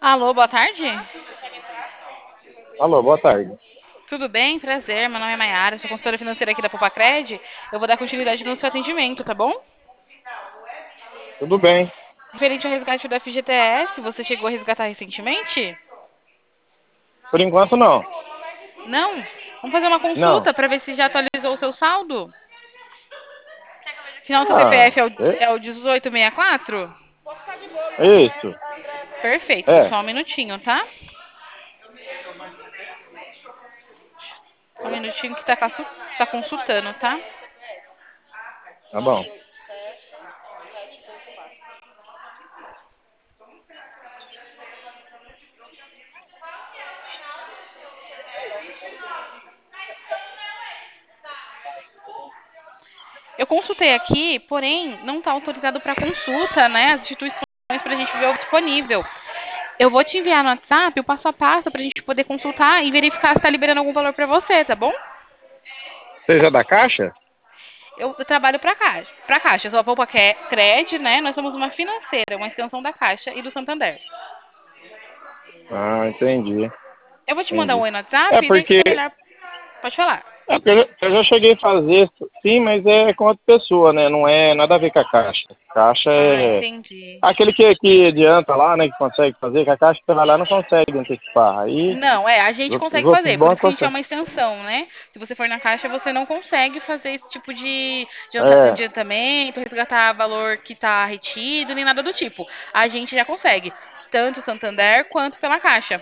Alô, boa tarde. Alô, boa tarde. Tudo bem? Prazer, meu nome é Maiara, sou consultora financeira aqui da Popacred. Eu vou dar continuidade no seu atendimento, tá bom? Tudo bem? Referente ao resgate do FGTS, você chegou a resgatar recentemente? Por enquanto não. Não? Vamos fazer uma Não. consulta para ver se já atualizou o seu saldo? Final do seu Ah, CPF é o 1864? isso. Perfeito, então É, só um minutinho, tá? Só um minutinho que tá consultando, tá? tá bom. Eu consultei aqui, porém não está autorizado para consulta, né? As instituições para a gente ver o disponível. Eu vou te enviar no WhatsApp o passo a passo para a gente poder consultar e verificar se está liberando algum valor para você, tá bom? Seja da Caixa? Eu trabalho para Caixa. Eu sou a Poupa Cred, né? Nós somos uma financeira, uma extensão da Caixa e do Santander. Ah, entendi. Eu vou te mandar um Entendi. oi no WhatsApp É e daí porque, fica melhor. Pode falar. eu já cheguei a fazer, sim, mas é com outra pessoa, né? Não é nada a ver com a Caixa. Caixa Ah, é entendi. aquele que adianta lá, né? Que consegue fazer, que a Caixa que vai lá não consegue antecipar. Aí Não, a gente os consegue outros fazer, por isso bancos que a gente é conseguem. uma extensão, né? Se você for na Caixa, você não consegue fazer esse tipo de É, adiantamento, resgatar valor que está retido, nem nada do tipo. A gente já consegue, tanto Santander quanto pela Caixa.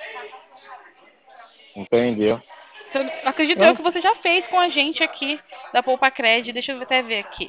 entendi. Então, acredito eu Não, que você já fez com a gente aqui da Poupa Cred, deixa eu até ver aqui.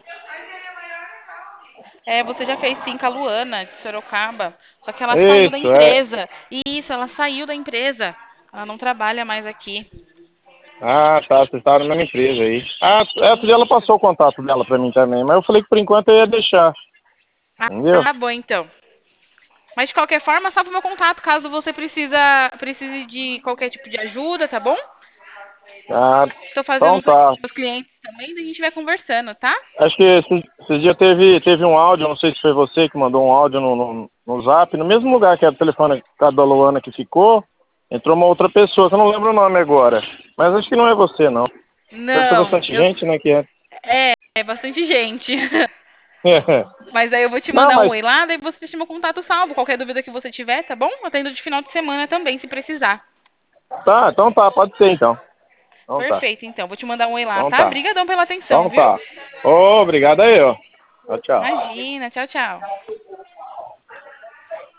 É, você já fez sim com a Luana, de Sorocaba, só que ela saiu da isso, é. empresa. Isso, ela saiu da empresa. Ela não trabalha mais aqui. Ah, tá, vocês estavam na mesma empresa aí. Ah, essa dia ela Isso. passou o contato dela pra mim também, mas eu falei que por enquanto eu ia deixar, entendeu? Ah, bom então. Mas de qualquer forma, salve o meu contato caso você precise de qualquer tipo de ajuda, tá bom? Ah, Estou fazendo então os tá. meus clientes também, e a gente vai conversando, tá? Acho que esse dia teve um áudio, não sei se foi você que mandou um áudio no Zap, no mesmo lugar que era o telefone da Luana que ficou, entrou uma outra pessoa, que eu não lembro o nome agora. Mas acho que não é você, não. Deve ser Não, bastante gente, né, que é. é bastante gente. Mas aí eu vou te Não, mandar um mas oi lá, daí você deixa meu contato salvo. Qualquer dúvida que você tiver, tá bom? Atendo de final de semana também, se precisar. tá, então tá, pode ser então. Então tá, Perfeito, então. Vou te mandar um oi lá, então tá? tá, Obrigadão pela atenção, então viu? tá. Ô, obrigado aí, ó. Tchau, tchau. Imagina, tchau, tchau.